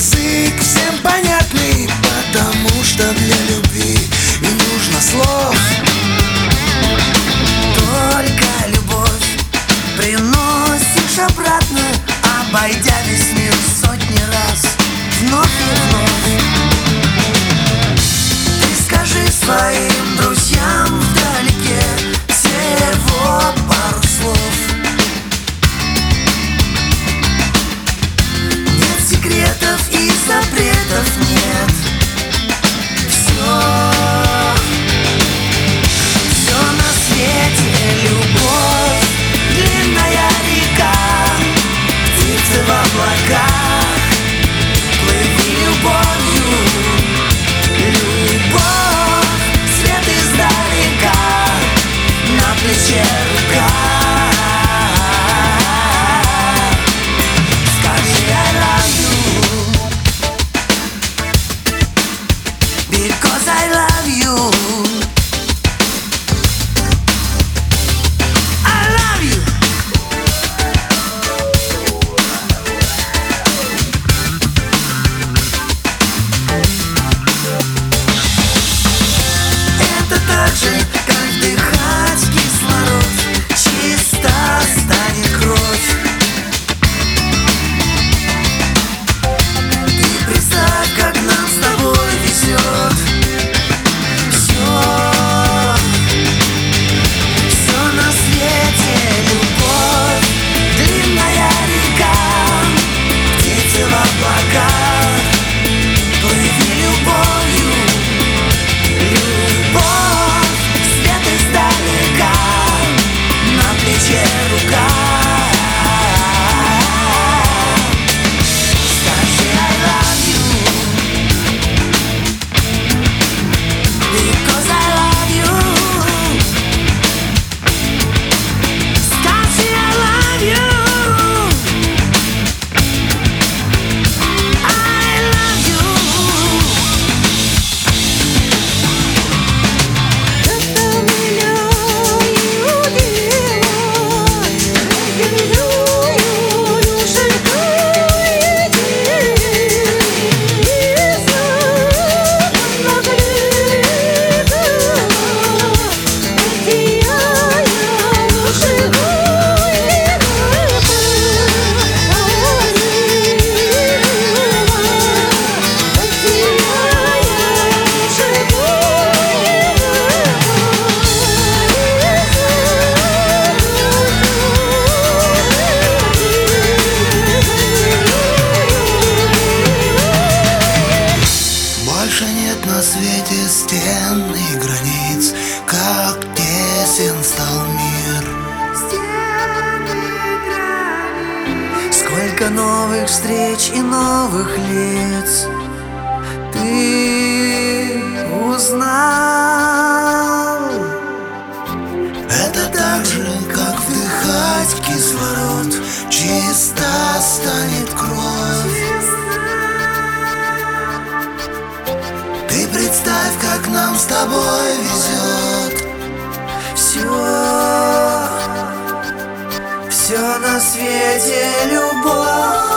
язык всем понятный, потому что для любви не нужно слов. Только любовь приносишь обратно, обойдя весь мир сотни раз, вновь и вновь. Ты скажи своим друзьям вдалеке всего пару слов. Нет секретов и запретов нет. Все на свете любовь, длинная река, птицы в облаках, плыви любовью. Любовь, свет издалека, на плече рука. Скажи I love you, because I love you. I love you. Это так же, как вдыхать кислород, чисто станет кровь. Ты представь, как нам с тобой везет. Все на свете любовь, длинная река, птицы в облаках, плыви любовью. Любовь, свет издалека, на плече рука. Скажи I love you, because I love you. Скажи I love you, I love you. Больше нет на свете стен и границ, как тесен стал мир. Сколько новых встреч и новых лиц ты узнал. Это так же, как вдыхать кислород, чисто станет кровь. Ты представь, как нам с тобой везет. Все на свете любовь.